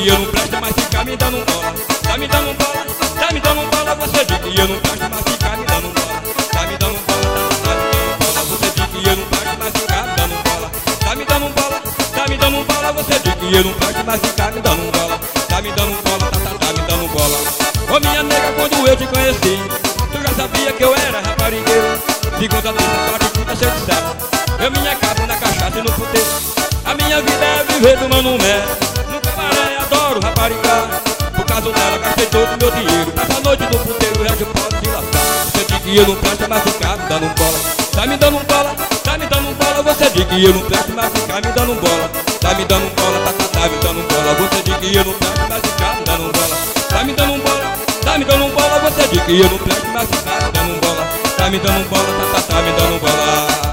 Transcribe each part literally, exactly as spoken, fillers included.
que eu não presto, mas fica me dando bola. Tá me dando bola, tá me dando bola. Você diz que eu não presto, mas fica me dando bola. Tá me dando bola, tá, tá me dando bola. Você diz que eu não presto, mas fica me dando bola. Tá me dando bola, tá me dando bola. Você diz que eu não presto, mas fica me dando bola. Tá me dando bola, tá, tá, tá me dando bola. Ô minha nega, quando eu te conheci, tu já sabia que eu era raparigueiro. Segunda, terça, quarta, quinta, sexta, sábado, eu me acabo na cachaça e no puteiro. A minha vida é viver tomando mé. No cabaré adoro raparigar. Por causa dela gastei todo o meu dinheiro. Passa a noite no puteiro, já pode se lascar. Você diz que eu não presto, mas fica me dando bola. Tá me dando bola, tá me dando bola. Você diz que eu não presto, mas fica me dando bola. Tá me dando bola, tá, tá, tá me dando bola. Você diz que eu não presto, mas fica me dando bola. Tá me dando bola, tá me dando bola. Você diz que eu não presto, mas fica me dando bola. Tá me dando bola, tá, tá, tá me dando bola.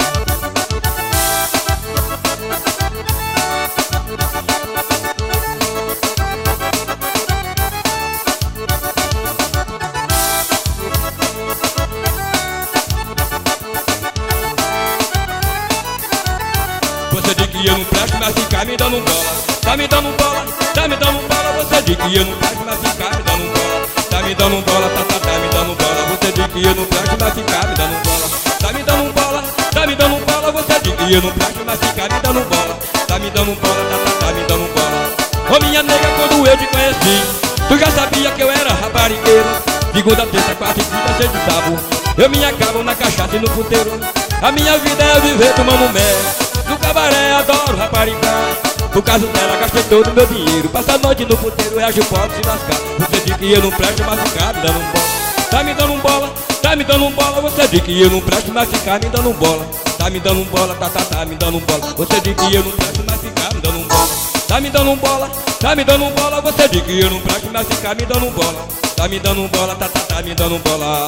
Você diz que eu não presto, mas fica me dando bola. Tá me dando bola, tá me dando bola. Você diz que eu não presto, mas fica me dando bola. Tá me dando bola, tá, tá, tá me dando bola. Você diz que eu não presto, mas fica me dando bola. Tá me dando bola, tá me dando bola. Você diz que eu não presto, mas fica me dando bola. Tá me dando bola, tá, tá, tá me dando bola. Ô minha nega, quando eu te conheci, tu já sabia que eu era raparigueiro. Segunda, terça, quarta e quinta, sexta e sábado, eu me acabo na cachaça e no puteiro. A minha vida é viver tomando mé. No cabaré adoro raparigar. Por causa dela gastei todo o meu dinheiro. Passa a noite no puteiro, reage pode se lascar. Você diz que eu não presto, mas fica me dando bola. Tá me dando bola, tá me dando bola. Você diz que eu não presto, mas fica me dando bola. Tá me dando bola, tá, tá, tá me dando bola. Você diz que eu não presto, mas fica me dando bola. Tá me dando bola, tá me dando bola. Você diz que eu não presto, mas fica me dando bola. Tá me dando bola, tá, tá, tá me dando bola.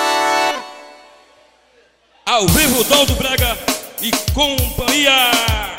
Ao vivo, Dom do Brega e companhia.